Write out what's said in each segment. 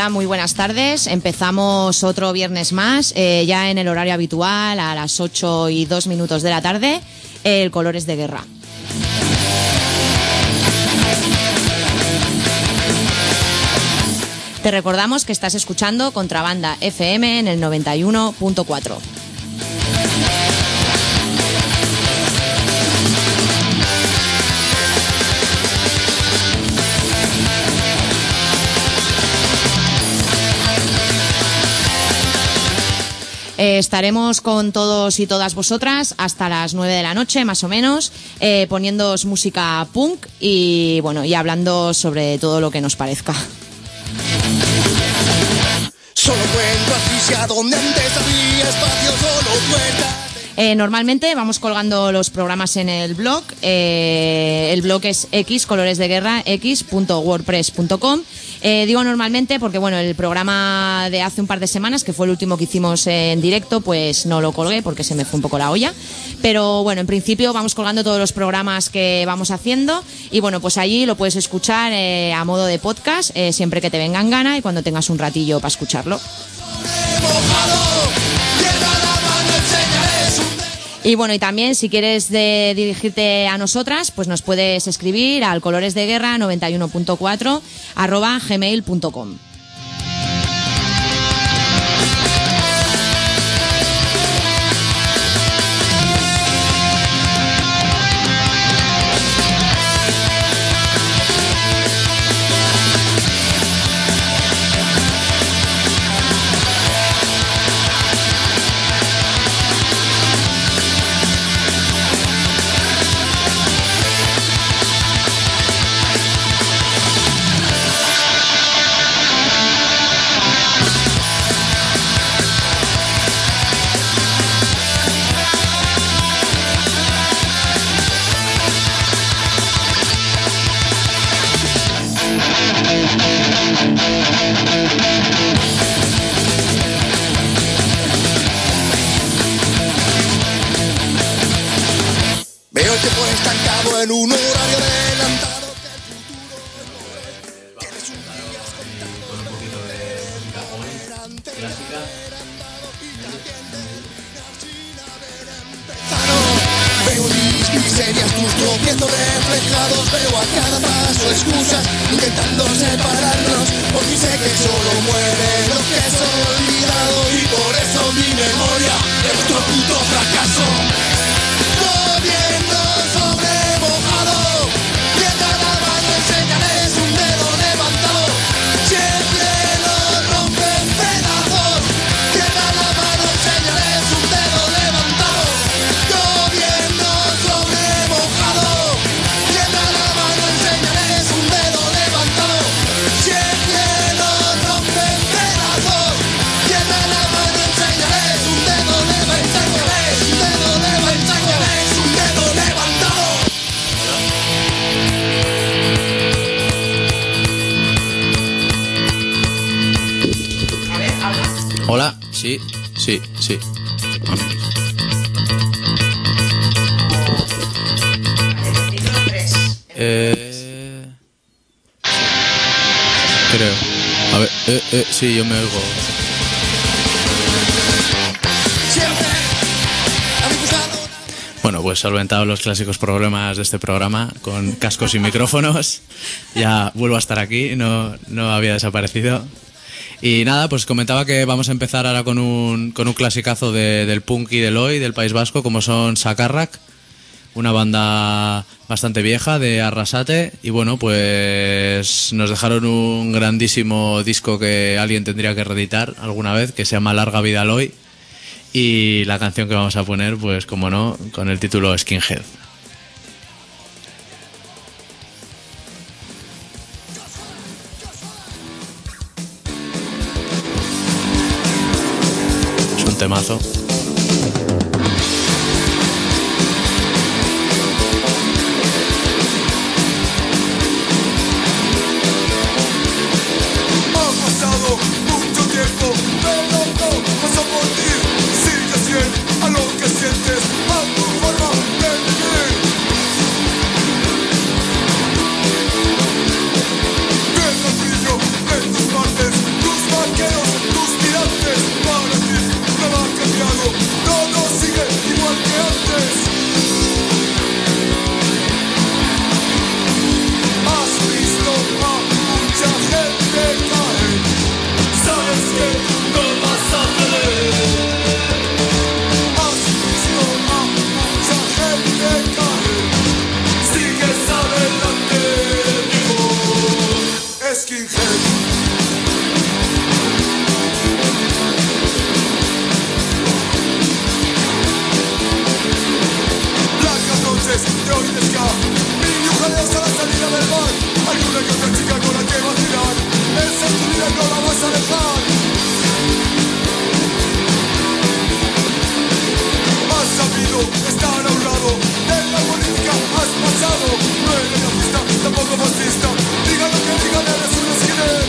Hola, muy buenas tardes. Empezamos otro viernes más, ya en el horario habitual, a las 8:02 de la tarde, el Colores de Guerra. Te recordamos que estás escuchando Contrabanda FM en el 91.4. Estaremos con todos y todas vosotras hasta las 9 de la noche, más o menos, poniéndoos música punk y bueno, y hablando sobre todo lo que nos parezca. Solo cuento asfixia donde antes había espacio, solo puertas. Normalmente vamos colgando los programas en el blog. El blog es xcoloresdeguerra.wordpress.com. Digo normalmente porque bueno, el programa de hace un par de semanas, que fue el último que hicimos en directo, pues no lo colgué porque se me fue un poco la olla. Pero bueno, en principio vamos colgando todos los programas que vamos haciendo y bueno, pues allí lo puedes escuchar a modo de podcast siempre que te venga en gana y cuando tengas un ratillo para escucharlo. Y bueno, y también si quieres dirigirte a nosotras, pues nos puedes escribir al coloresdeguerra91.4@gmail.com. Veo el tiempo estancado en un horario adelantado. Tienes un día veo mis miserias, tus tropiezos reflejados. Veo a cada paso excusas intentando separarnos, porque sé que solo muere lo que es olvidado. Y por eso mi memoria es nuestro puto fracaso. Lloviendo sobre mojado, y en cada mano enseñales un dedo levantado. Si el cielo rompe en pedazos, y en cada mano enseñales un dedo levantado. Lloviendo sobre mojado, y en cada mano enseñales un dedo levantado. Si el cielo rompe en pedazos, y en cada mano enseñales un dedo levantado. Un dedo levantado. Un dedo levantado. Hola, sí. Creo. A ver, sí, yo me oigo. Siempre han gustado. Bueno, pues solventados los clásicos problemas de este programa con cascos y micrófonos. Ya vuelvo a estar aquí, no había desaparecido. Y nada, pues comentaba que vamos a empezar ahora con un clasicazo del punk y del oi del País Vasco, como son Sakarrak, una banda bastante vieja de Arrasate. Y bueno, pues nos dejaron un grandísimo disco que alguien tendría que reeditar alguna vez, que se llama Larga Vida al Oi. Y la canción que vamos a poner, pues como no, con el título Skinhead. Es un temazo. Ha pasado mucho tiempo, pero no paso por ti. Sigue siendo a lo que sientes, a tu forma de vivir. Ven el brillo en tus partes, tus todo sigue igual que antes. Has visto a mucha gente caer, sabes que no vas a ceder. Has visto a mucha gente caer, sigues adelante, digo, skinhead. De hoy de ska, niños jaleos a la salida del bar. Hay una que otra chica con la que vacilar, esa es tu vida, no la vas a dejar. Has sabido estar a un lado, en la política has pasado. No eres racista, tampoco fascista, diga lo que digan, eres un skinhead.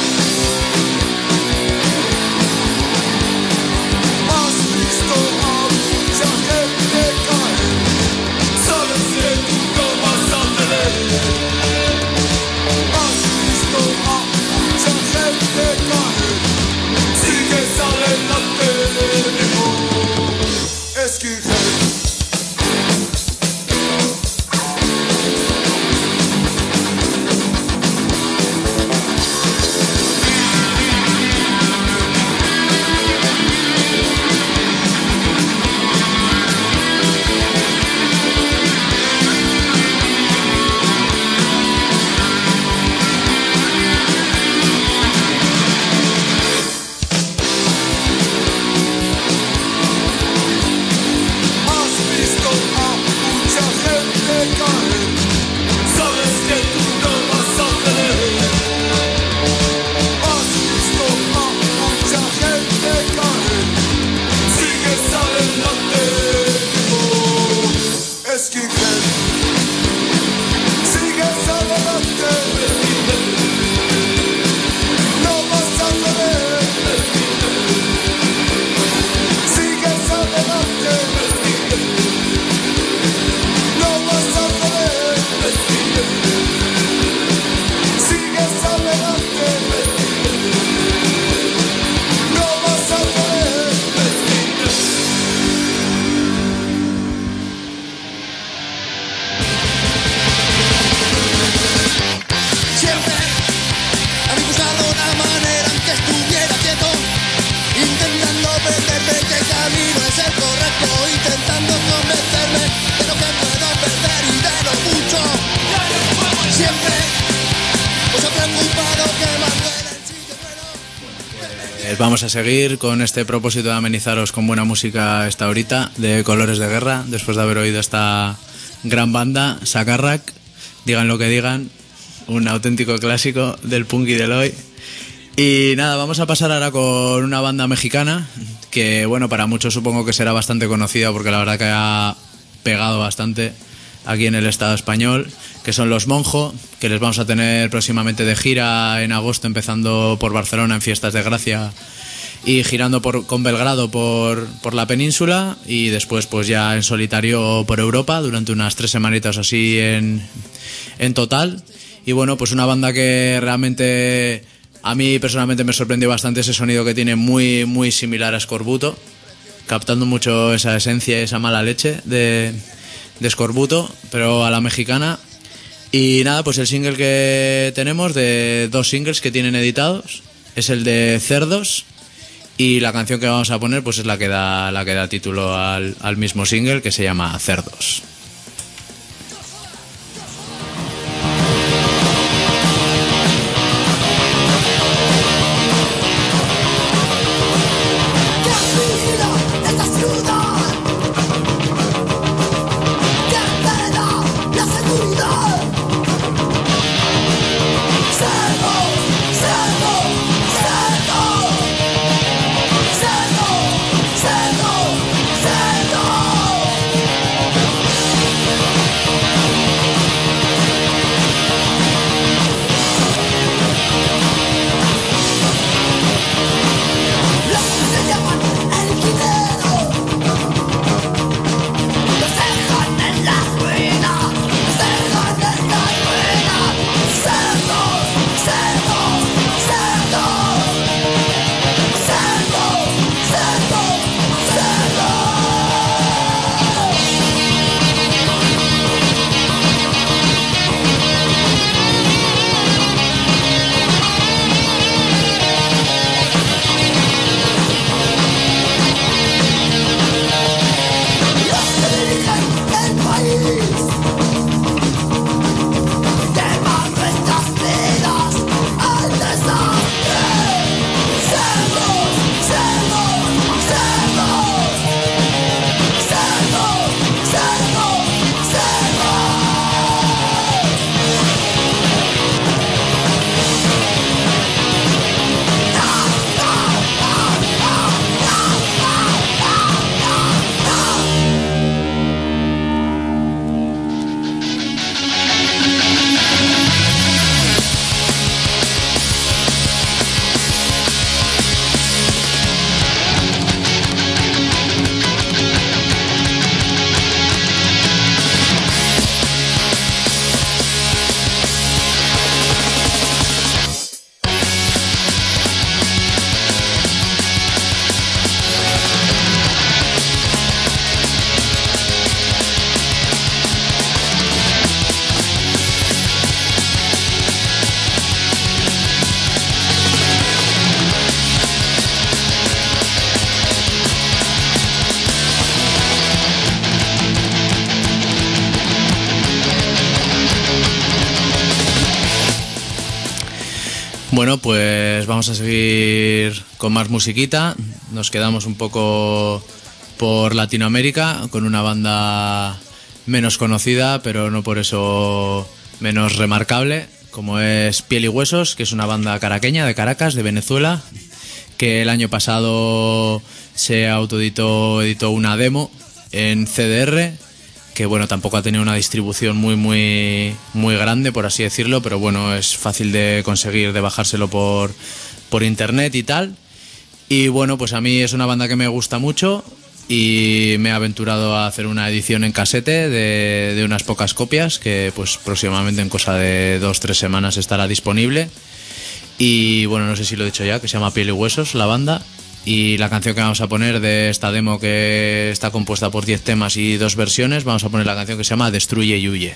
Has visto a mucha gente caer, sabes que tú no vas a ceder. Has visto a mucha gente caer, sigues adelante, digo, skinhead. Vamos a seguir con este propósito de amenizaros con buena música esta horita de Colores de Guerra, después de haber oído esta gran banda, Sacarrac, digan lo que digan, un auténtico clásico del punk y del hoy. Y nada, vamos a pasar ahora con una banda mexicana que, bueno, para muchos supongo que será bastante conocida porque la verdad que ha pegado bastante aquí en el Estado español, que son Los Monjo, que les vamos a tener próximamente de gira en agosto, empezando por Barcelona en Fiestas de Gracia y girando con Belgrado por la península, y después pues ya en solitario por Europa durante unas 3 semanitas así en total. Y bueno, pues una banda que realmente a mí personalmente me sorprendió bastante, ese sonido que tiene muy, muy similar a Escorbuto, captando mucho esa esencia y esa mala leche de Escorbuto, pero a la mexicana. Y nada, pues el single que tenemos, de 2 singles que tienen editados, es el de Cerdos, y la canción que vamos a poner pues es la que da título al mismo single, que se llama Cerdos. Cerdos, cerdos, cerdos. Bueno, pues vamos a seguir con más musiquita. Nos quedamos un poco por Latinoamérica con una banda menos conocida, pero no por eso menos remarcable, como es Piel y Huesos, que es una banda caraqueña de Caracas, de Venezuela, que el año pasado se editó una demo en CDR, que bueno, tampoco ha tenido una distribución muy grande, por así decirlo, pero bueno, es fácil de conseguir, de bajárselo por internet y tal. Y bueno, pues a mí es una banda que me gusta mucho y me he aventurado a hacer una edición en casete de unas pocas copias, que pues próximamente en cosa de 2-3 semanas estará disponible. Y bueno, no sé si lo he dicho ya, que se llama Piel y Huesos, la banda. Y la canción que vamos a poner de esta demo, que está compuesta por 10 temas y 2 versiones, vamos a poner la canción que se llama Destruye y Huye.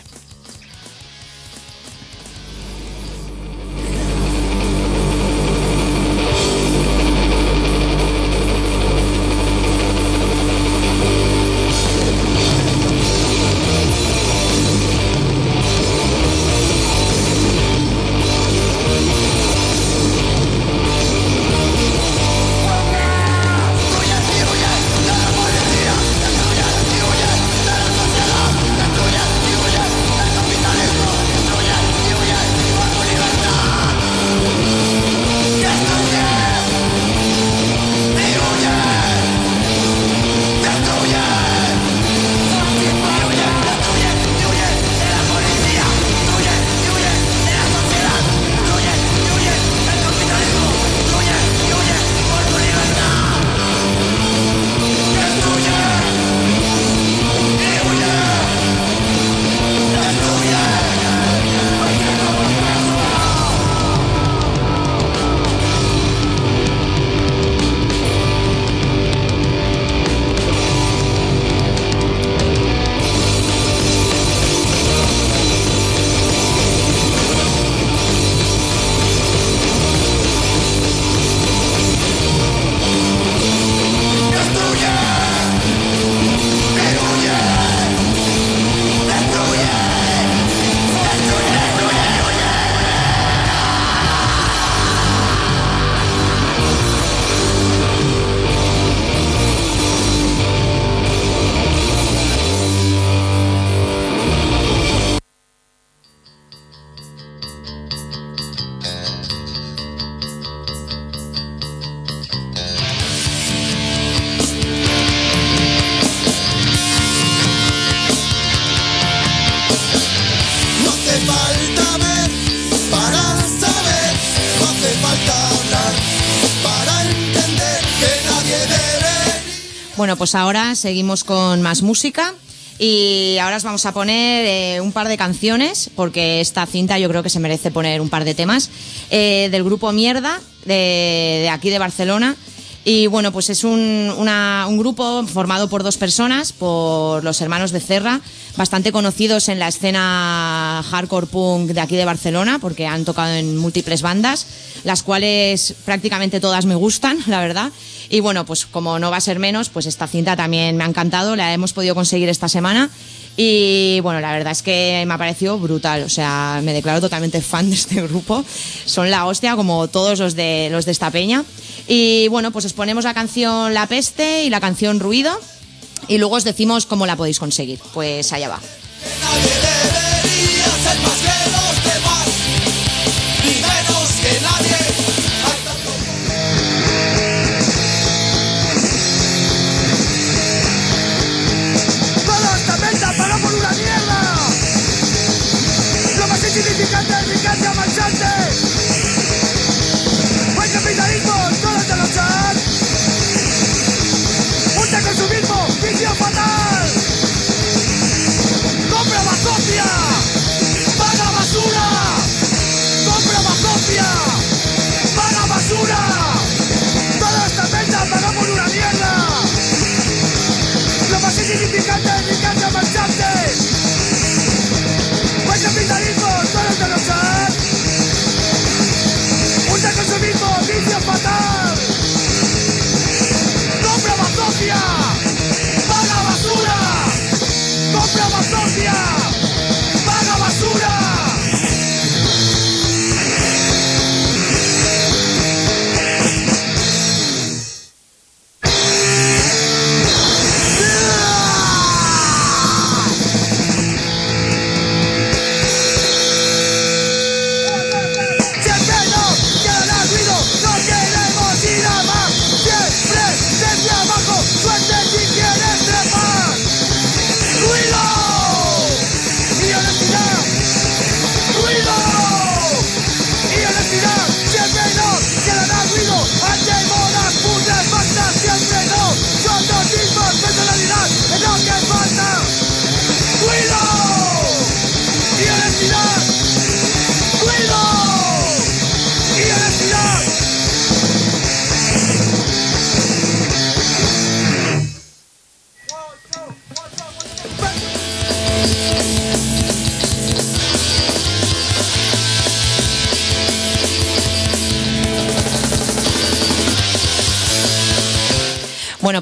Bueno, pues ahora seguimos con más música y ahora os vamos a poner un par de canciones, porque esta cinta yo creo que se merece poner un par de temas, del grupo Mierda, de aquí de Barcelona. Y bueno, pues es un grupo formado por 2 personas, por los hermanos Becerra, bastante conocidos en la escena hardcore punk de aquí de Barcelona, porque han tocado en múltiples bandas, las cuales prácticamente todas me gustan, la verdad. Y bueno, pues como no va a ser menos, pues esta cinta también me ha encantado, la hemos podido conseguir esta semana. Y bueno, la verdad es que me ha parecido brutal, o sea, me declaro totalmente fan de este grupo, son la hostia, como todos los de esta peña. Y bueno, pues os ponemos la canción La Peste y la canción Ruido y luego os decimos cómo la podéis conseguir. Pues allá va. Nadie debería ser más que los demás, ni menos que nadie. Toda esta mesa paró por una mierda. Lo más insignificante es riqueza marchante. Buen capitalismo, todo es de luchar. Mucha consumismo, vicio fatal. ¡Compra Bazofia! ¡Paga basura! ¡Compra Bazofia! ¡Paga basura! Toda esta mesa pagó por una mierda. Lo más insignificante es riqueza marchante. Buen capitalismo, todo es de luchar. Mucha consumismo, vicio fatal. ¡Compra Bazofia! ¡Paga basura!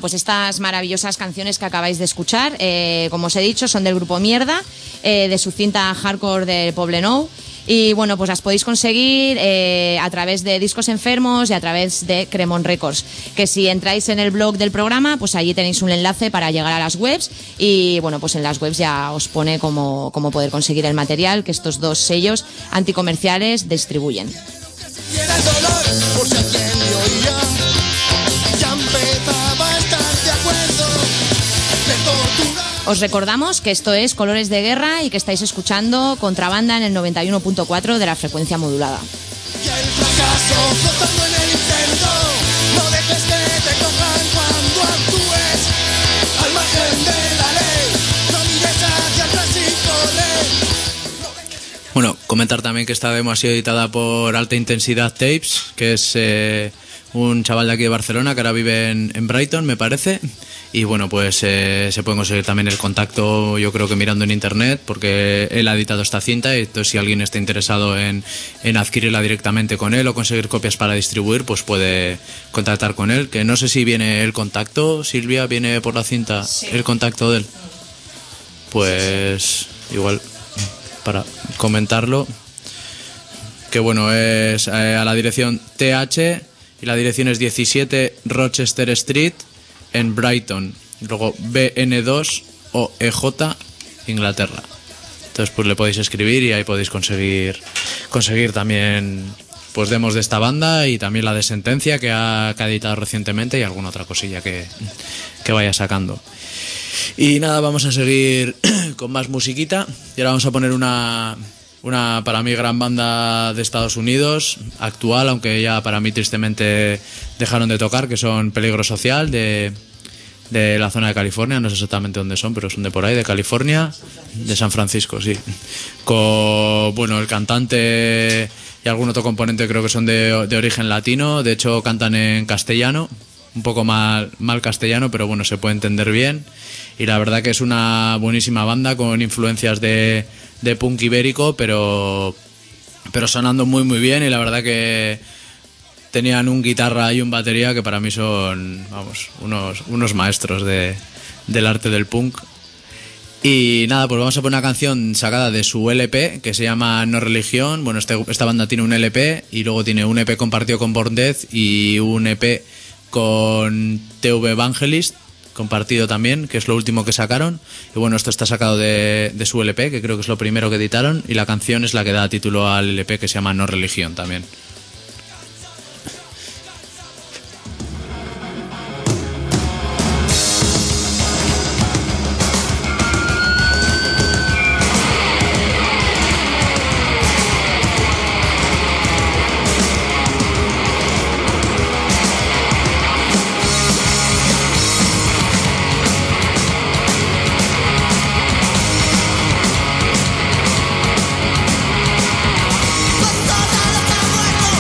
pues estas maravillosas canciones que acabáis de escuchar, como os he dicho, son del grupo Mierda, de su cinta Hardcore del Poblenou. Y bueno, pues las podéis conseguir a través de Discos Enfermos y a través de Cremon Records, que si entráis en el blog del programa, pues allí tenéis un enlace para llegar a las webs y bueno, pues en las webs ya os pone cómo poder conseguir el material que estos dos sellos anticomerciales distribuyen. Y era el dolor, por si alguien le oía, ya empezaba a estar de acuerdo, de tortura. Os recordamos que esto es Colores de Guerra y que estáis escuchando Contrabanda en el 91.4 de la frecuencia modulada. Y el fracaso flotando en el intento, no dejes que te cojan cuando actúes, al margen de la ley, no mires hacia atrás y corre. Bueno, comentar también que esta demo ha sido editada por Alta Intensidad Tapes, que es un chaval de aquí de Barcelona que ahora vive en Brighton, me parece. Y bueno, pues se puede conseguir también el contacto, yo creo que mirando en internet, porque él ha editado esta cinta y entonces si alguien está interesado en adquirirla directamente con él o conseguir copias para distribuir, pues puede contactar con él. Que no sé si viene el contacto, Silvia, ¿viene por la cinta el contacto de él? Pues igual para comentarlo, que bueno, es a la dirección TH y la dirección es 17 Rochester Street en Brighton, luego BN2 OEJ, Inglaterra. Entonces pues le podéis escribir y ahí podéis conseguir también pues demos de esta banda y también la de Sentencia que ha editado recientemente y alguna otra cosilla que vaya sacando. Y nada, vamos a seguir con más musiquita y ahora vamos a poner una para mí gran banda de Estados Unidos, actual, aunque ya para mí tristemente dejaron de tocar, que son Peligro Social, de la zona de California, no sé exactamente dónde son, pero son de por ahí, de California, de San Francisco, sí. Con, bueno, el cantante y algún otro componente creo que son de origen latino, de hecho cantan en castellano, un poco mal castellano, pero bueno, se puede entender bien. Y la verdad que es una buenísima banda con influencias de punk ibérico, pero sonando muy muy bien, y la verdad que tenían un guitarra y un batería que para mí son, vamos, unos maestros del arte del punk. Y nada, pues vamos a poner una canción sacada de su LP que se llama No Religión. Bueno, esta banda tiene un LP y luego tiene un EP compartido con Born Death y un EP con TV Evangelist compartido también, que es lo último que sacaron. Y bueno, esto está sacado de su LP, que creo que es lo primero que editaron, y la canción es la que da título al LP, que se llama No Religión también. Muerto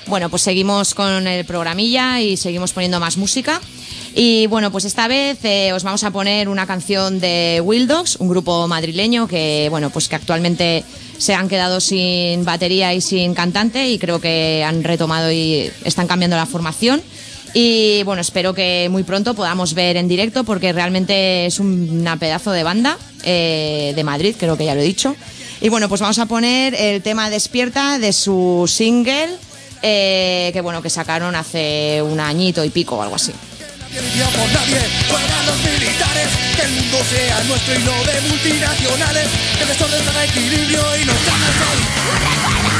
bueno, pues seguimos con el programilla y seguimos poniendo más música. Y bueno, pues esta vez os vamos a poner una canción de Wild Dogs, un grupo madrileño que, bueno, pues que actualmente se han quedado sin batería y sin cantante, y creo que han retomado y están cambiando la formación. Y bueno, espero que muy pronto podamos ver en directo, porque realmente es una pedazo de banda de Madrid, creo que ya lo he dicho. Y bueno, pues vamos a poner el tema Despierta de su single que bueno, que sacaron hace un añito y pico o algo así. Por nadie, fuera los militares, que el mundo sea nuestro y no de multinacionales, que el desorden haga equilibrio y nos gana el sol.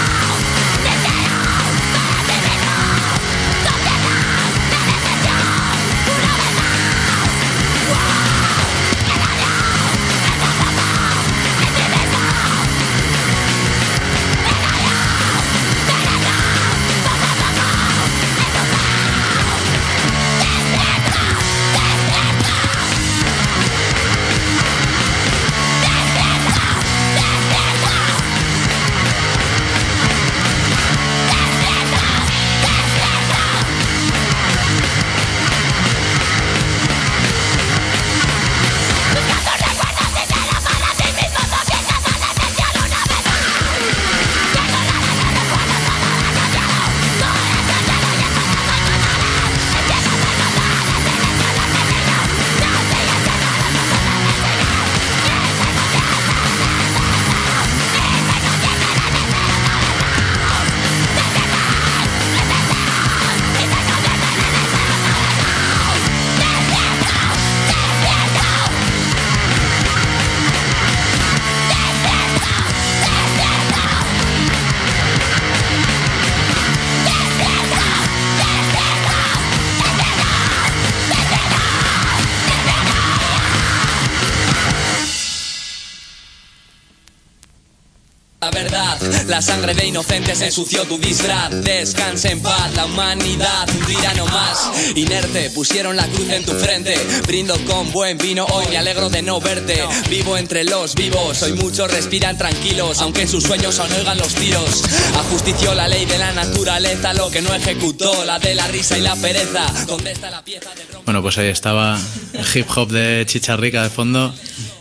La sangre de inocentes ensució tu disfraz. Descansa en paz, la humanidad, un tirano más. Inerte, pusieron la cruz en tu frente. Brindo con buen vino, hoy me alegro de no verte. Vivo entre los vivos, hoy muchos respiran tranquilos, aunque en sus sueños aún oigan los tiros. Ajustició la ley de la naturaleza, lo que no ejecutó, la de la risa y la pereza. ¿Dónde está la pieza del rompe? Bueno, pues ahí estaba el hip hop de Chicharrica de fondo,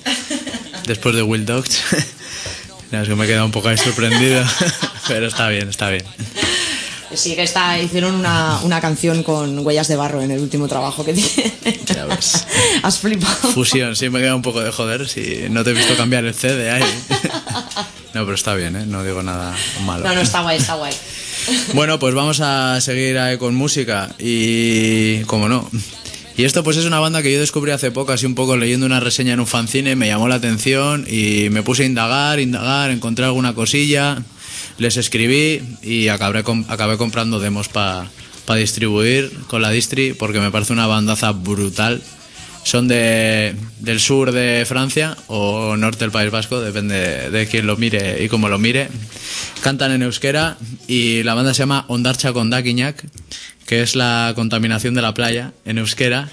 después de Wild Dogs. No, es que me he quedado un poco ahí sorprendido, pero está bien, está bien. Sí, que hicieron una canción con Huellas de Barro en el último trabajo que tiene. Ya ves. Has flipado. Fusión, sí, me he quedado un poco de joder, si no te he visto cambiar el CD ahí. No, pero está bien, ¿eh? No digo nada malo. No, está guay, está guay. Bueno, pues vamos a seguir ahí con música y... ¿cómo no? Y esto pues es una banda que yo descubrí hace poco, así un poco leyendo una reseña en un fanzine, me llamó la atención y me puse a indagar, encontré alguna cosilla, les escribí y acabé comprando demos para distribuir con la distri, porque me parece una bandaza brutal. Son del sur de Francia o norte del País Vasco, depende de quién lo mire y cómo lo mire. Cantan en euskera y la banda se llama Ondartza Kondakinak, que es la contaminación de la playa en euskera.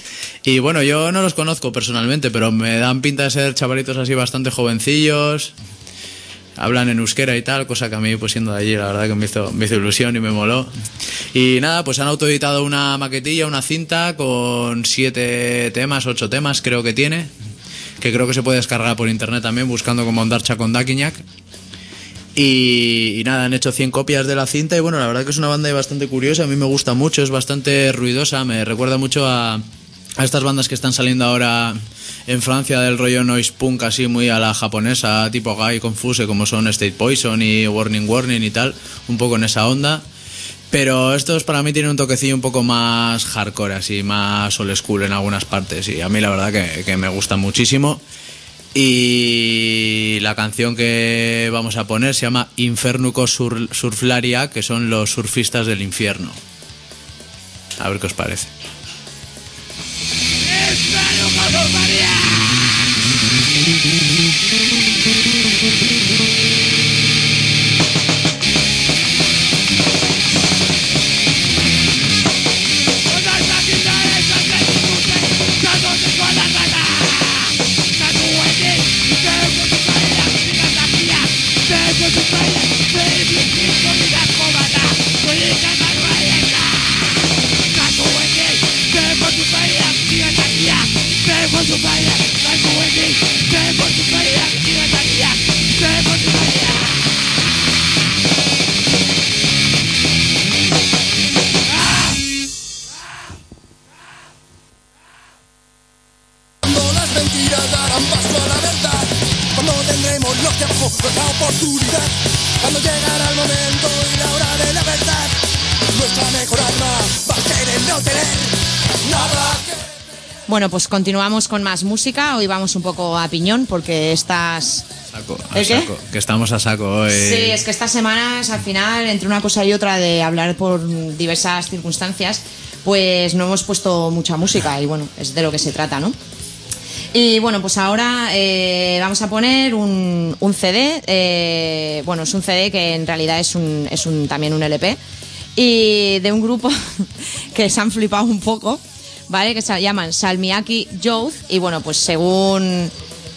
Y bueno, yo no los conozco personalmente, pero me dan pinta de ser chavalitos así bastante jovencillos, hablan en euskera y tal, cosa que a mí, pues siendo de allí, la verdad que me hizo ilusión y me moló. Y nada, pues han autoeditado una maquetilla, una cinta con 7 temas, 8 temas creo que tiene, que creo que se puede descargar por internet también, buscando como Ondartza Kondakinak. Y nada, han hecho 100 copias de la cinta y bueno, la verdad que es una banda bastante curiosa, a mí me gusta mucho, es bastante ruidosa, me recuerda mucho a estas bandas que están saliendo ahora en Francia del rollo noise punk, así muy a la japonesa, tipo Gai Confuse, como son State Poison y Warning Warning y tal, un poco en esa onda. Pero estos para mí tienen un toquecillo un poco más hardcore, así más old school en algunas partes, y a mí la verdad que me gusta muchísimo. Y la canción que vamos a poner se llama Infernuco Surflaria, que son los surfistas del infierno. A ver qué os parece. Soy Cuando las mentiras darán paso a la verdad, cuando tendremos los de abajo nuestra oportunidad, cuando llegará el momento y la hora de la verdad, nuestra mejor arma va a ser el no tener nada que... Bueno, pues continuamos con más música. Hoy vamos un poco a piñón porque estás... A ¿El qué? saco, que estamos a saco hoy. Sí, es que estas semanas, al final, entre una cosa y otra de hablar por diversas circunstancias, pues no hemos puesto mucha música y bueno, es de lo que se trata, ¿no? Y bueno, pues ahora vamos a poner un CD, bueno, es un CD que en realidad es también un LP, y de un grupo que se han flipado un poco, ¿vale? Que se llaman Salmiakki Youth, y bueno, pues según...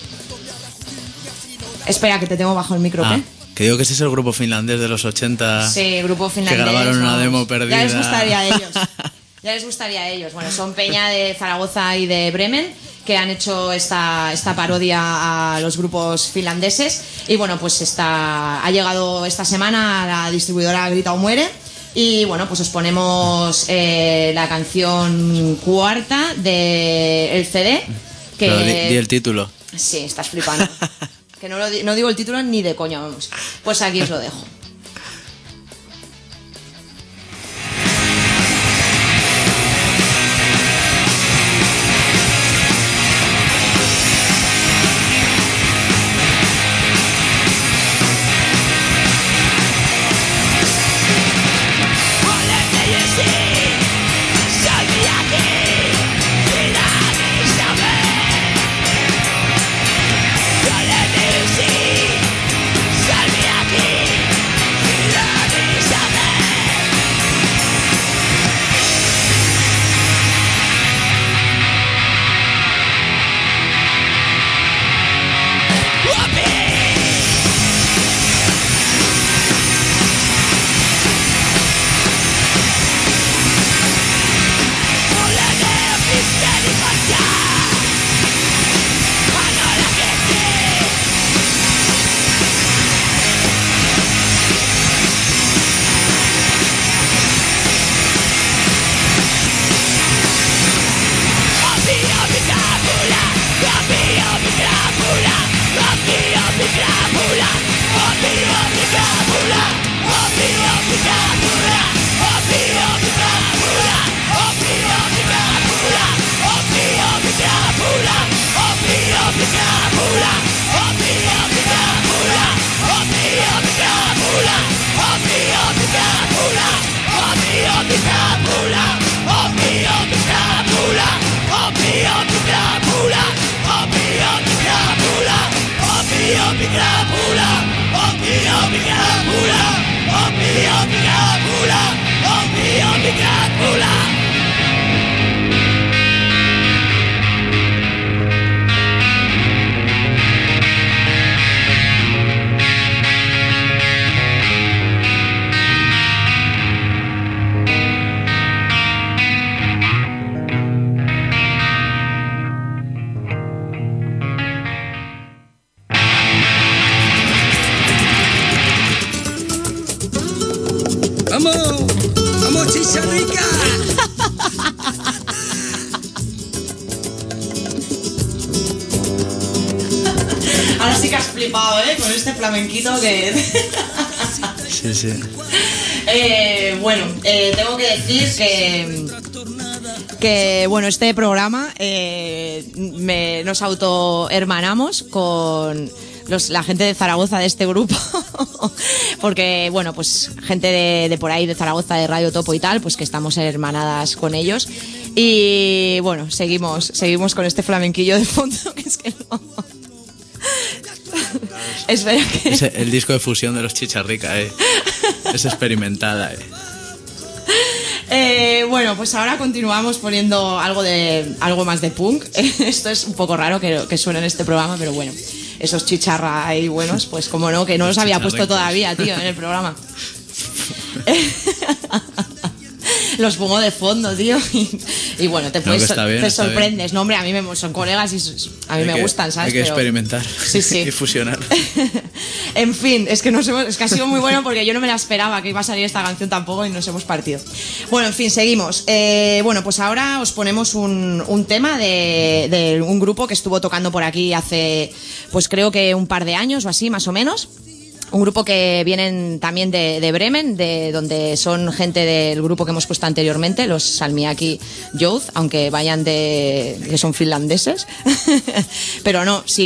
Espera, que te tengo bajo el micro, ¿qué? Que digo que ese es el grupo finlandés de los 80. Sí, grupo finlandés. Que grabaron una demo perdida. Ya les gustaría a ellos. Ya les gustaría a ellos. Bueno, son peña de Zaragoza y de Bremen que han hecho esta parodia a los grupos finlandeses. Y bueno, pues ha llegado esta semana a la distribuidora Grita o Muere. Y bueno, pues os ponemos la canción cuarta del CD. Que... Pero di el título. Sí, estás flipando. Que no digo el título ni de coña, vamos. Pues aquí os lo dejo. ¡Vamos, chicha rica! Ahora sí que has flipado, ¿eh? Con este flamenquito que... Sí, sí. Bueno, tengo que decir que bueno, este programa nos autohermanamos con la gente de Zaragoza de este grupo porque bueno, pues gente de por ahí de Zaragoza, de Radio Topo y tal, pues que estamos hermanadas con ellos y bueno, seguimos con este flamenquillo de fondo que es que no... Espera que... Es el disco de fusión de los Chicharrica, es experimental, Bueno, pues ahora continuamos poniendo algo más de punk. Esto es un poco raro que suene en este programa, pero bueno, esos chicharra ahí buenos, pues como no, que no los había puesto todavía, tío, en el programa. los pongo de fondo, tío. Y bueno, te sorprendes. No, hombre, a mí son colegas y a mí me gustan, ¿sabes? Hay que experimentar y fusionar. En fin, es que ha sido muy bueno porque yo no me la esperaba que iba a salir esta canción tampoco y nos hemos partido. Bueno, en fin, seguimos. Bueno, pues ahora os ponemos un tema de un grupo que estuvo tocando por aquí hace, pues creo que un par de años o así, más o menos. Un grupo que vienen también de Bremen, de donde son gente del grupo que hemos puesto anteriormente, los Salmiakki Youth, aunque vayan que son finlandeses. Pero no, sí,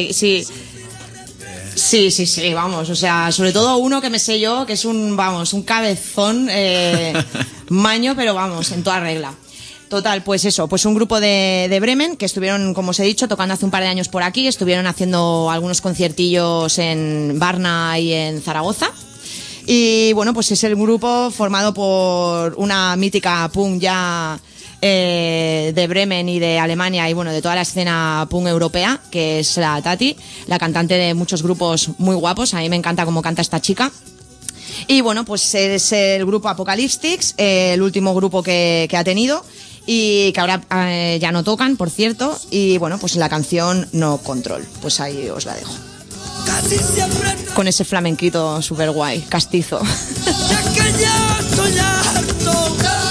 vamos, o sea, sobre todo uno que me sé yo, que es un cabezón maño, pero vamos, en toda regla. Total, pues eso, pues un grupo de Bremen que estuvieron, como os he dicho, tocando hace un par de años por aquí, estuvieron haciendo algunos conciertillos en Varna y en Zaragoza. Y bueno, pues es el grupo formado por una mítica punk ya de Bremen y de Alemania y bueno, de toda la escena punk europea, que es la Tati, la cantante de muchos grupos muy guapos. A mí me encanta cómo canta esta chica. Y bueno, pues es el grupo Apocalyptics, el último grupo que ha tenido y que ahora ya no tocan, por cierto. Y bueno, pues la canción No Control, pues ahí os la dejo. Con ese flamenquito súper guay, castizo. Ya que ya estoy harto.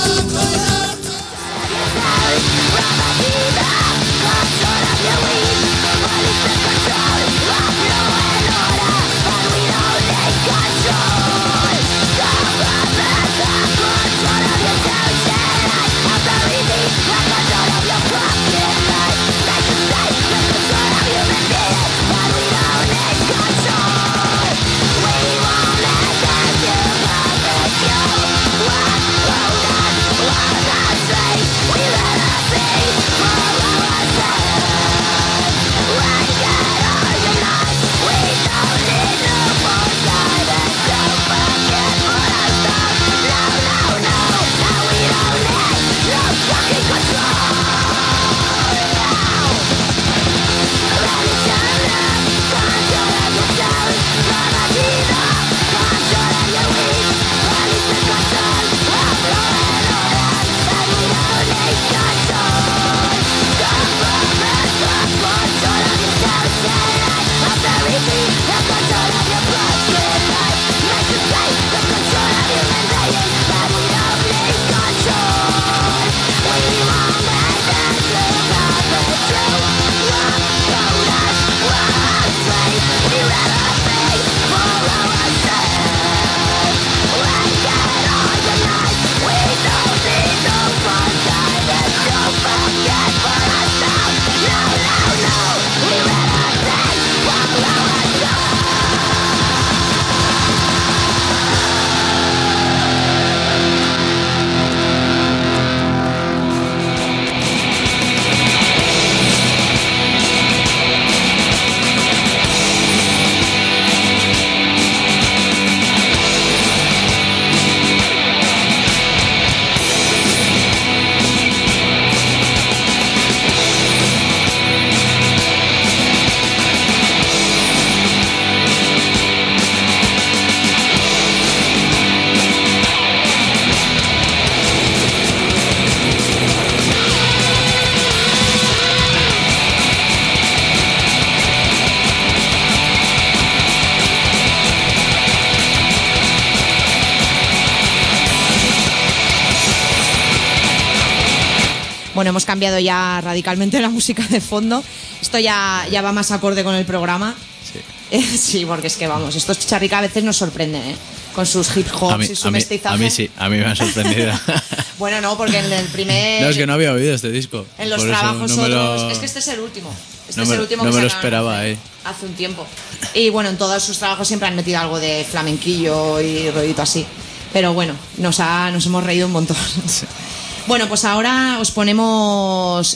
Bueno, hemos cambiado ya radicalmente la música de fondo. Esto ya va más acorde con el programa. Sí. Sí, porque es que vamos, estos Chicharrica a veces nos sorprenden, ¿eh? Con sus hip hops y su mestizaje. A mí sí, a mí me ha sorprendido. Bueno, no, porque en el primer... No, es que no había oído este disco. En los trabajos otros... Es que este es el último. Este es el último no que me lo sacaron esperaba, hace un tiempo. Y bueno, en todos sus trabajos siempre han metido algo de flamenquillo y rollito así. Pero bueno, nos hemos reído un montón. Sí. Bueno, pues ahora os ponemos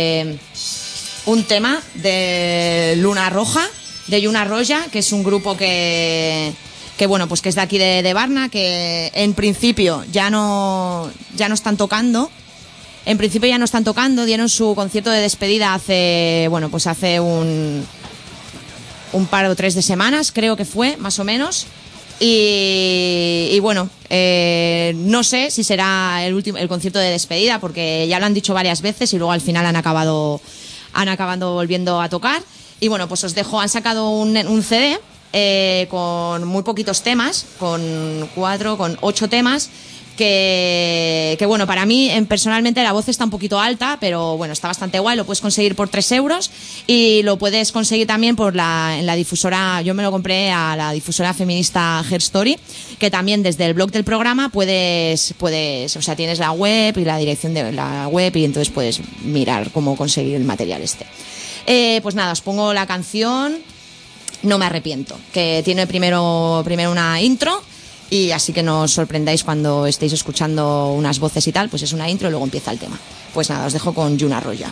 un tema de Luna Roja, de Lluna Roja, que es un grupo que bueno, pues que es de aquí de Varna, que en principio ya no están tocando. En principio ya no están tocando, dieron su concierto de despedida hace un par o tres de semanas, creo que fue, más o menos. Y bueno, no sé si será el concierto de despedida, porque ya lo han dicho varias veces y luego al final han acabado volviendo a tocar. Y bueno, pues os dejo, han sacado un CD con muy poquitos temas, con 8 temas, que bueno, para mí personalmente la voz está un poquito alta, pero bueno, está bastante guay. Lo puedes conseguir por 3 euros y lo puedes conseguir también en la difusora. Yo me lo compré a la difusora feminista Her Story, que también desde el blog del programa puedes, o sea, tienes la web y la dirección de la web, y entonces puedes mirar cómo conseguir el material este. Pues nada, os pongo la canción No me arrepiento, que tiene primero una intro. Y así que no os sorprendáis cuando estéis escuchando unas voces y tal, pues es una intro y luego empieza el tema. Pues nada, os dejo con Yuna Roya.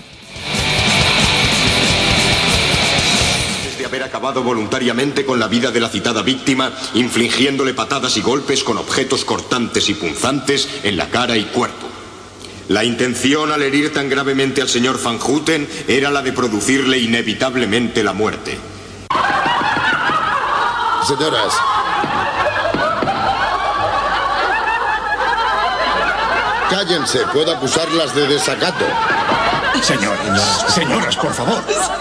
Después de haber acabado voluntariamente con la vida de la citada víctima, infligiéndole patadas y golpes con objetos cortantes y punzantes en la cara y cuerpo. La intención al herir tan gravemente al señor Van Houten era la de producirle inevitablemente la muerte. Señoras, cállense, puedo acusarlas de desacato. Señoras, por favor.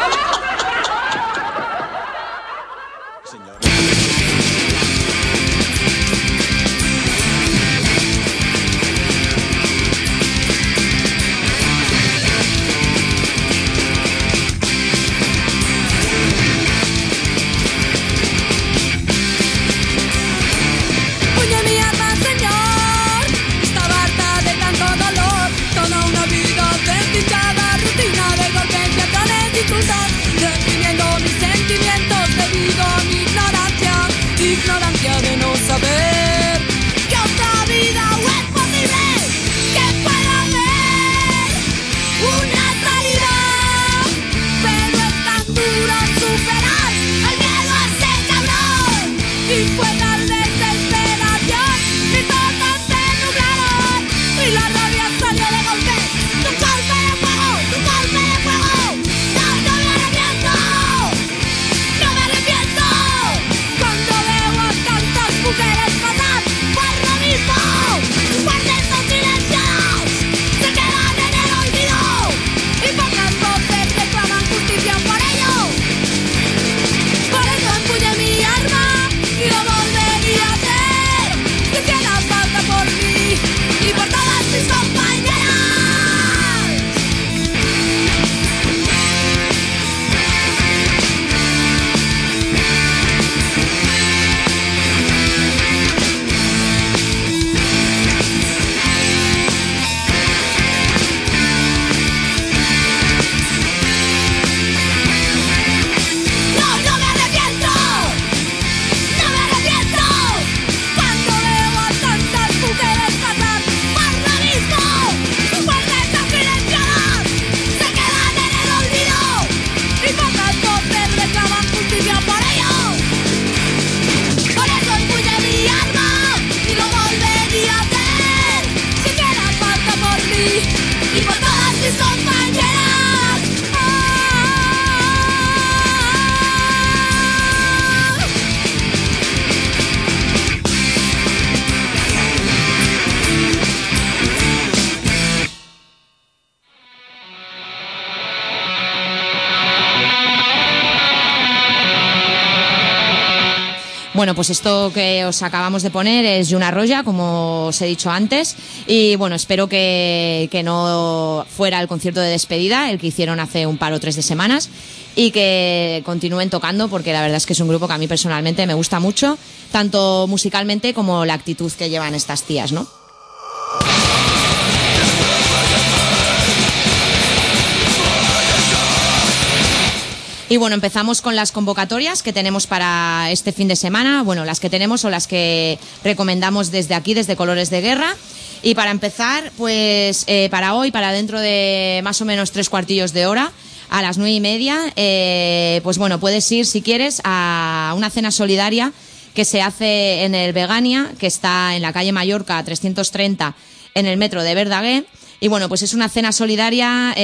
Ignorancia de no saber que otra vida es posible, que pueda haber una salida, pero es tan duro superar al miedo a ese cabrón, y fue tal desesperación y todos se nublaron y la rabia salió de golpe, tu golpe de fuego, no me arrepiento, no me arrepiento. Cuando veo a tantas mujeres pasar por lo mismo, pues estos silencios se quedan en el olvido y pocas voces reclaman justicia por ello. Por eso empuñé mi arma y lo volvería a hacer, si hiciera falta por mí y por todas mis compañeras. No me arrepiento, cuando veo a tantas mujeres pasar por lo mismo, pues estas silenciadas se quedan en el olvido y pocas voces reclaman justicia por ello. Por eso empuñé mi arma y lo volvería a hacer, si hiciera falta por mí y por todas mis compañeras. Bueno, pues esto que os acabamos de poner es Yuna Roya, como os he dicho antes, y bueno, espero que no fuera el concierto de despedida, el que hicieron hace un par o 3 de semanas, y que continúen tocando, porque la verdad es que es un grupo que a mí personalmente me gusta mucho, tanto musicalmente como la actitud que llevan estas tías, ¿no? Y bueno, empezamos con las convocatorias que tenemos para este fin de semana. Bueno, las que tenemos o las que recomendamos desde aquí, desde Colores de Guerra. Y para empezar, pues para hoy, para dentro de más o menos 3 cuartillos de hora, a las 9:30, pues bueno, puedes ir si quieres a una cena solidaria que se hace en el Vegania, que está en la calle Mallorca 330, en el metro de Verdaguer. Y bueno, pues es una cena solidaria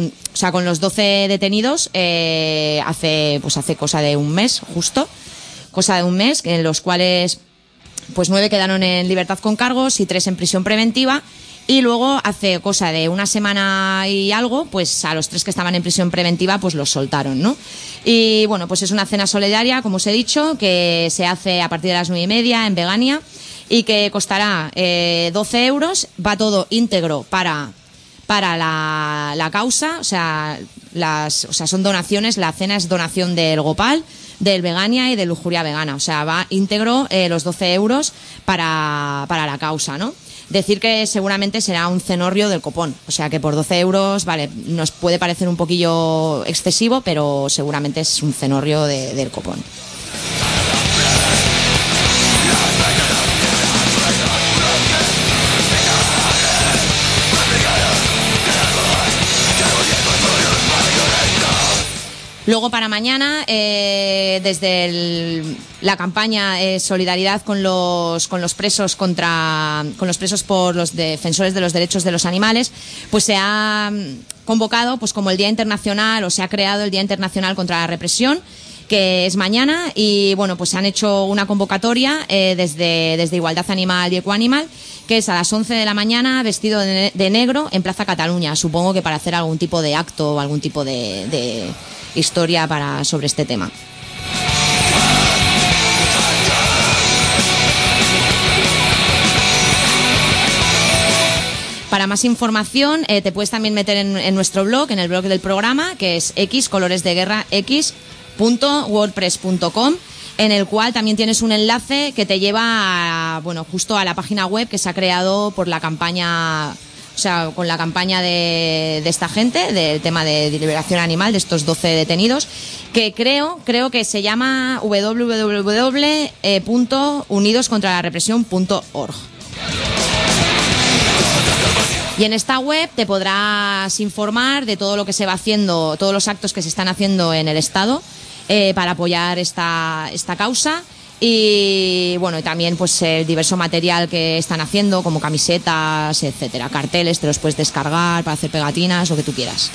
con los 12 detenidos hace cosa de un mes justo, cosa de un mes, en los cuales pues 9 quedaron en libertad con cargos y 3 en prisión preventiva. Y luego, hace cosa de una semana y algo, pues a los 3 que estaban en prisión preventiva, pues los soltaron, ¿no? Y bueno, pues es una cena solidaria, como os he dicho, que se hace a partir de las 9:30 en Begania y que costará 12 euros. Va todo íntegro para la causa, o sea, son donaciones. La cena es donación del Gopal, del Begania y de Lujuria Vegana. O sea, va íntegro los 12 euros para la causa, ¿no? Decir que seguramente será un cenorrio del copón, o sea que por 12 euros, vale, nos puede parecer un poquillo excesivo, pero seguramente es un cenorrio del copón. Luego para mañana, desde la campaña Solidaridad con los presos con los presos por los defensores de los derechos de los animales, pues se ha convocado pues como el Día Internacional, o se ha creado el Día Internacional contra la Represión, que es mañana, y bueno, pues se han hecho una convocatoria desde Igualdad Animal y Ecoanimal, que es a las 11 de la mañana, vestido de negro, en Plaza Cataluña, supongo que para hacer algún tipo de acto o algún tipo de historia sobre este tema. Para más información te puedes también meter en nuestro blog, en el blog del programa, que es coloresdeguerrax.wordpress.com, en el cual también tienes un enlace que te lleva justo a la página web que se ha creado por la campaña, o sea, con la campaña de esta gente, del tema de liberación animal, de estos 12 detenidos, que creo que se llama www.unidoscontralarepresión.org. Y en esta web te podrás informar de todo lo que se va haciendo, todos los actos que se están haciendo en el Estado para apoyar esta causa. Y bueno, y también pues el diverso material que están haciendo, como camisetas, etcétera, carteles, te los puedes descargar para hacer pegatinas, lo que tú quieras.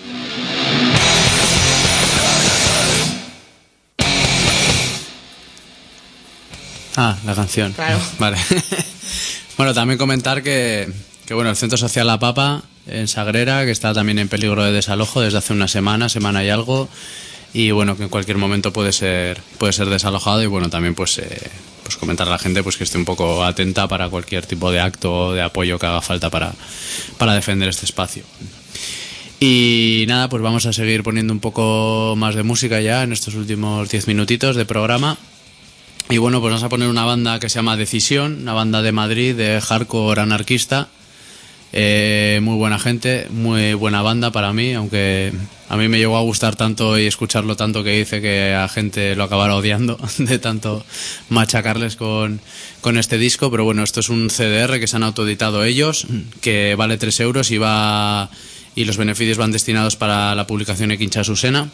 La canción. Claro. Vale. Bueno, también comentar que bueno, el Centro Social La Papa en Sagrera, que está también en peligro de desalojo desde hace una semana y algo. Y bueno, que en cualquier momento puede ser desalojado, y bueno, también pues comentar a la gente pues que esté un poco atenta para cualquier tipo de acto o de apoyo que haga falta para defender este espacio. Y nada, pues vamos a seguir poniendo un poco más de música ya en estos últimos 10 minutitos de programa. Y bueno, pues vamos a poner una banda que se llama Decisión, una banda de Madrid de hardcore anarquista. Muy buena gente, muy buena banda para mí, aunque a mí me llegó a gustar tanto y escucharlo tanto que hice que a gente lo acabara odiando de tanto machacarles con este disco. Pero bueno, esto es un CDR que se han autoeditado ellos, que vale 3 euros y los beneficios van destinados para la publicación Ekincha Susena.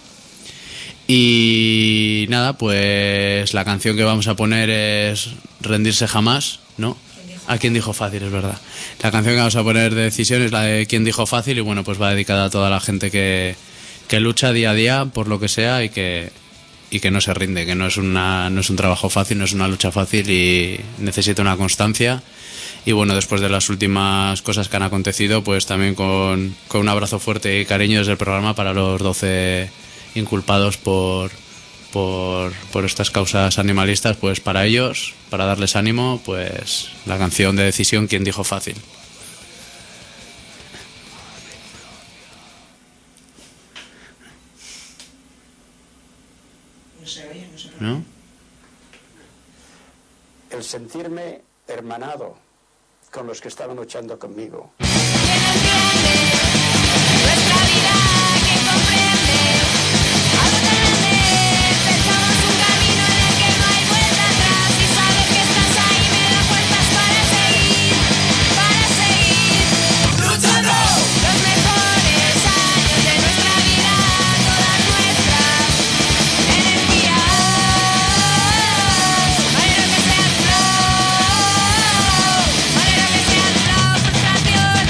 Y nada, pues la canción que vamos a poner es Rendirse Jamás, ¿no? ¿A quién dijo fácil? Es verdad. La canción que vamos a poner de Decisión es la de ¿Quién dijo fácil? Y bueno, pues va dedicada a toda la gente que lucha día a día por lo que sea y que no se rinde, que no es un trabajo fácil, no es una lucha fácil y necesita una constancia. Y bueno, después de las últimas cosas que han acontecido, pues también con un abrazo fuerte y cariño desde el programa para los 12 inculpados por estas causas animalistas, pues para ellos, para darles ánimo, pues la canción de Decisión, ¿Quién dijo fácil? ¿No? El sentirme hermanado con los que estaban luchando conmigo. Nuestra vida que comprende, algo tan grande, pensamos un camino en el que no hay vuelta atrás, y saber que estás ahí me da fuerzas para seguir luchando. Los mejores años de nuestra vida, todas nuestras energías, manera que sea flow, frustración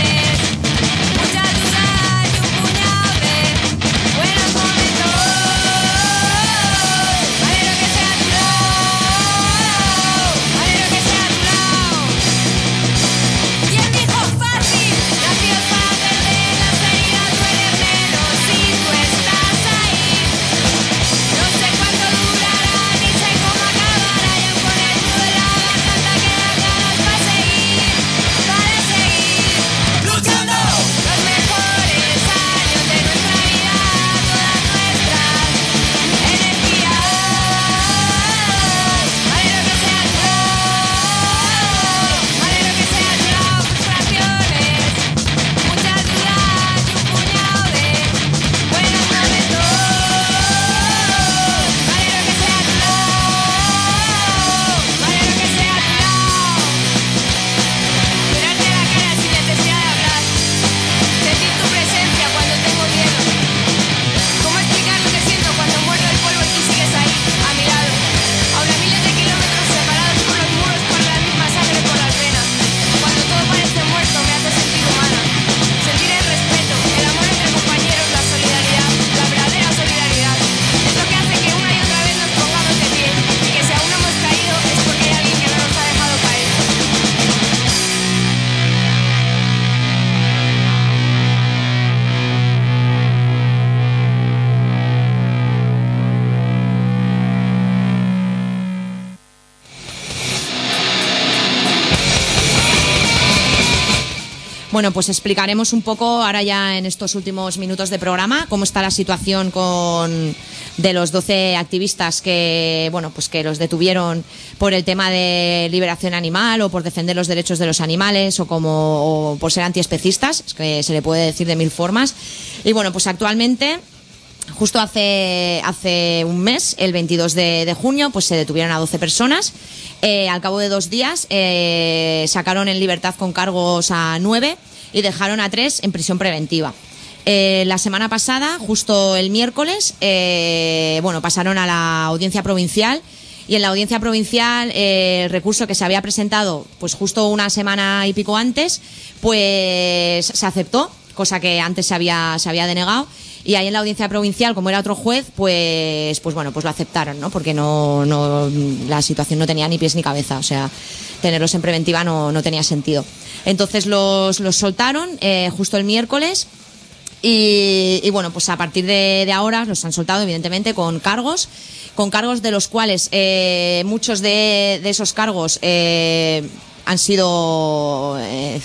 Bueno, pues explicaremos un poco ahora ya en estos últimos minutos de programa cómo está la situación de los 12 activistas que, bueno, pues que los detuvieron por el tema de liberación animal o por defender los derechos de los animales o por ser antiespecistas, es que se le puede decir de mil formas. Y bueno, pues actualmente, justo hace un mes, el 22 de junio, pues se detuvieron a 12 personas. Al cabo de 2 días sacaron en libertad con cargos a 9 y dejaron a 3 en prisión preventiva. La semana pasada, justo el miércoles, pasaron a la audiencia provincial, y en la audiencia provincial el recurso que se había presentado pues justo una semana y pico antes, pues se aceptó, cosa que antes se había denegado. Y ahí en la audiencia provincial, como era otro juez, pues lo aceptaron, ¿no? Porque la situación no tenía ni pies ni cabeza, o sea, tenerlos en preventiva no tenía sentido. Entonces los soltaron justo el miércoles y bueno, pues a partir de ahora los han soltado, evidentemente, con cargos de los cuales muchos de esos cargos han sido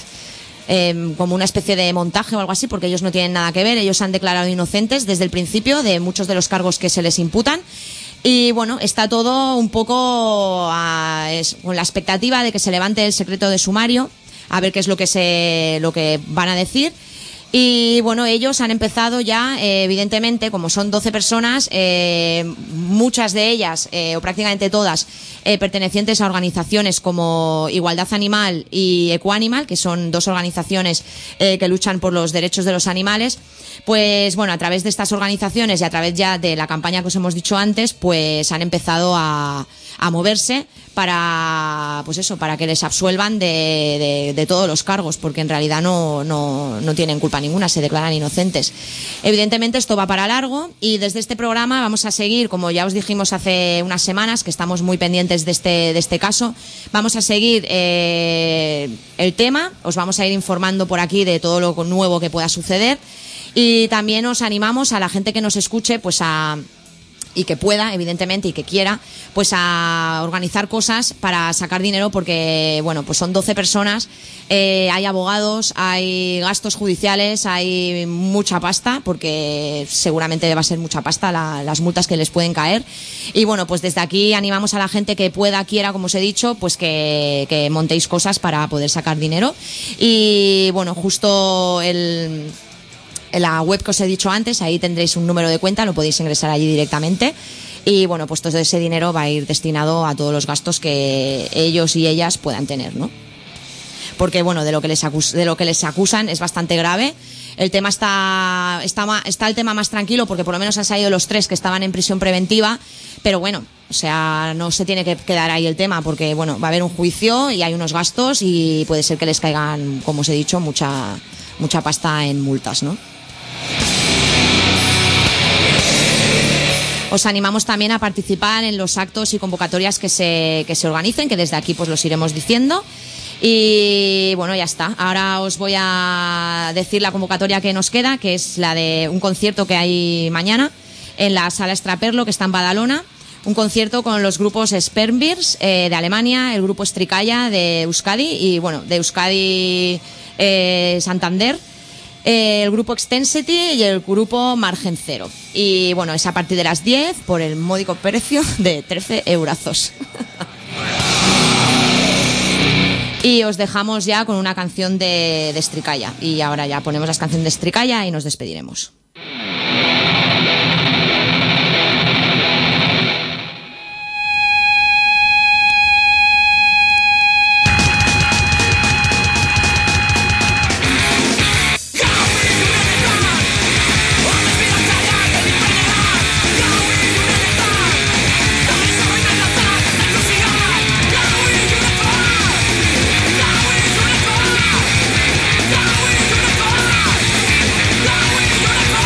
como una especie de montaje o algo así, porque ellos no tienen nada que ver. Ellos han declarado inocentes desde el principio de muchos de los cargos que se les imputan. Y bueno, está todo un poco con la expectativa de que se levante el secreto de sumario, a ver qué es lo que van a decir. Y bueno, ellos han empezado ya, evidentemente, como son 12 personas, muchas de ellas, o prácticamente todas, pertenecientes a organizaciones como Igualdad Animal y Ecoanimal, que son 2 organizaciones que luchan por los derechos de los animales. Pues bueno, a través de estas organizaciones y a través ya de la campaña que os hemos dicho antes, pues han empezado a moverse para que les absuelvan de todos los cargos, porque en realidad no tienen culpa ninguna, se declaran inocentes. Evidentemente esto va para largo, y desde este programa vamos a seguir, como ya os dijimos hace unas semanas, que estamos muy pendientes de este caso, vamos a seguir el tema, os vamos a ir informando por aquí de todo lo nuevo que pueda suceder, y también os animamos a la gente que nos escuche y que pueda, evidentemente, y que quiera, pues a organizar cosas para sacar dinero, porque bueno, pues son 12 personas, hay abogados, hay gastos judiciales, hay mucha pasta, porque seguramente va a ser mucha pasta las multas que les pueden caer. Y bueno, pues desde aquí animamos a la gente que pueda, quiera, como os he dicho, pues que montéis cosas para poder sacar dinero. Y bueno, justo en la web que os he dicho antes, ahí tendréis un número de cuenta, lo podéis ingresar allí directamente, y bueno, pues todo ese dinero va a ir destinado a todos los gastos que ellos y ellas puedan tener, ¿no? Porque bueno, de lo que les acusan es bastante grave. El tema está el tema más tranquilo, porque por lo menos han salido los 3 que estaban en prisión preventiva, pero bueno, o sea, no se tiene que quedar ahí el tema, porque bueno, va a haber un juicio y hay unos gastos y puede ser que les caigan, como os he dicho, mucha pasta en multas, ¿no? Os animamos también a participar en los actos y convocatorias que se organicen, que desde aquí pues los iremos diciendo. Y bueno, ya está. Ahora os voy a decir la convocatoria que nos queda, que es la de un concierto que hay mañana en la Sala Estraperlo, que está en Badalona. Un concierto con los grupos Spermbeers de Alemania, el grupo Stricaya de Euskadi y bueno, de Euskadi Santander, el grupo Extensity y el grupo Margen Cero. Y bueno, es a partir de las 10 por el módico precio de 13 eurazos. Y os dejamos ya con una canción de Stricaya. Y ahora ya ponemos las canciones de Stricaya y nos despediremos. Go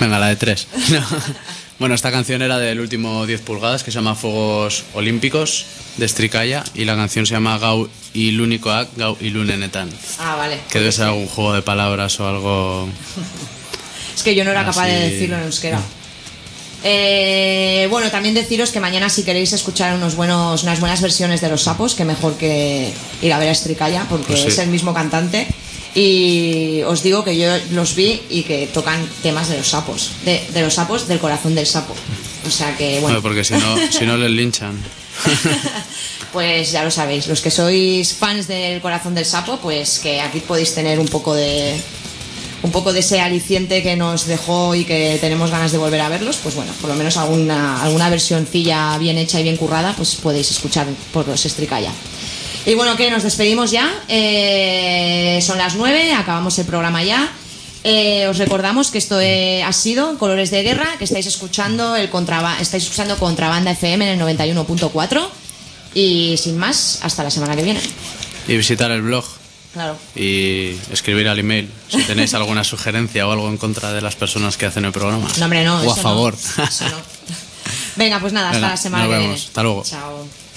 Venga, la de 3. No. Bueno, esta canción era del último 10 pulgadas, que se llama Fuegos Olímpicos, de Stricaya, y la canción se llama Gau ilunikoak, Gau ilunenetan. Ah, vale. Que debe ser algún juego de palabras o algo... Es que yo no era capaz Así. de decirlo en euskera. Bueno, también deciros que mañana si queréis escuchar unas buenas versiones de Los Sapos, que mejor que ir a ver a Stricaya, porque Pues sí. es el mismo cantante. Y os digo que yo los vi y que tocan temas de Los Sapos, de Los Sapos, del corazón del sapo. O sea que, bueno, Porque si no les linchan. pues ya lo sabéis, los que sois fans del corazón del sapo, pues que aquí podéis tener un poco de ese aliciente que nos dejó y que tenemos ganas de volver a verlos. Pues bueno, por lo menos alguna versioncilla bien hecha y bien currada, pues podéis escuchar por Los Stricaya. Y bueno, que nos despedimos ya. Son las 9, acabamos el programa ya. Os recordamos que esto ha sido Colores de Guerra, que estáis escuchando Contrabanda FM en el 91.4. Y sin más, hasta la semana que viene. Y visitar el blog. Claro. Y escribir al email si tenéis alguna sugerencia o algo en contra de las personas que hacen el programa. No, hombre, no. O a eso favor. No, eso no. Venga, pues nada, hasta Venga, la semana nos que vemos. viene. Hasta luego. Chao.